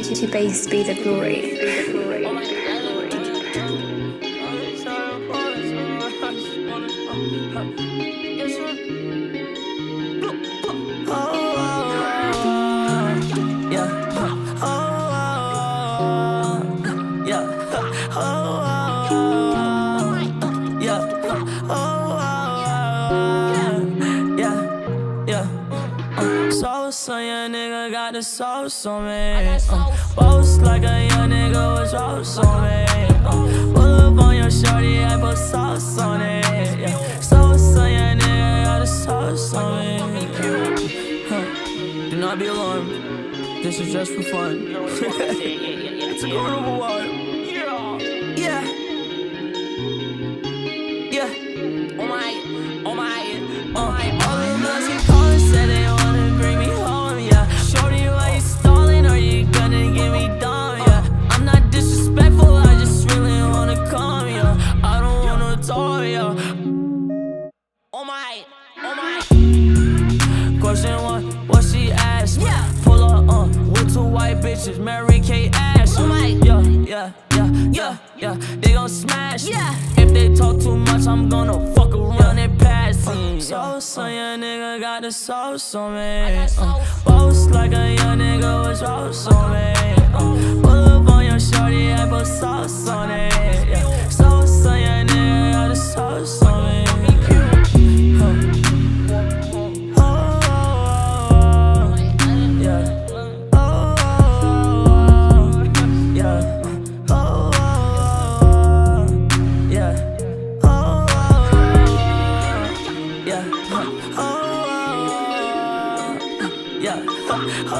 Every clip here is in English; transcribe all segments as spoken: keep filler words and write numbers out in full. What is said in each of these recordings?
to base be the glory. So young nigga got the sauce on me. Uh, boast like a young nigga was rose on me. Uh, pull up on your shorty, I put sauce on it. Yeah. So so young nigga got the sauce on me. Huh. Do not be alarmed. This is just for fun. It's a carnival water. Yeah. Yeah. Oh my. Oh my. Oh my. All the girls keep calling, said they wanna bring me home. Yeah. Shorty, why you stalling? Are you gonna get me done? Yeah. I'm not disrespectful, I just really wanna come. Yeah. I don't wanna talk. Yeah. Oh my. Oh my. Question one, what she asked me? Yeah. Pull up, uh, with two white bitches, Mary Kate Ash. Oh my. Yeah, yeah, yeah, yeah, yeah. They gon' smash. Yeah. If they talk too much, I'm gonna fuck around and pass me. So, so young nigga got the sauce on me. Uh, boast like a young nigga was rose on me. Uh, pull up on your shorty, I put sauce on it. Yeah. So, so young nigga got the sauce on me. Yeah, oh,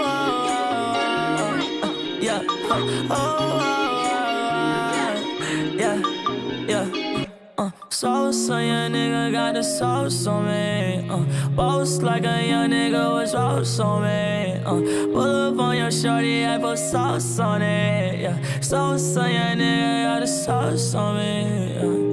yeah, oh, yeah, yeah. Uh, so, so young nigga got the sauce on me. Uh, boast like a young nigga was rose on me. Uh, pull up on your shorty, I put sauce on it. Yeah, so, so young nigga got the sauce on me. Yeah.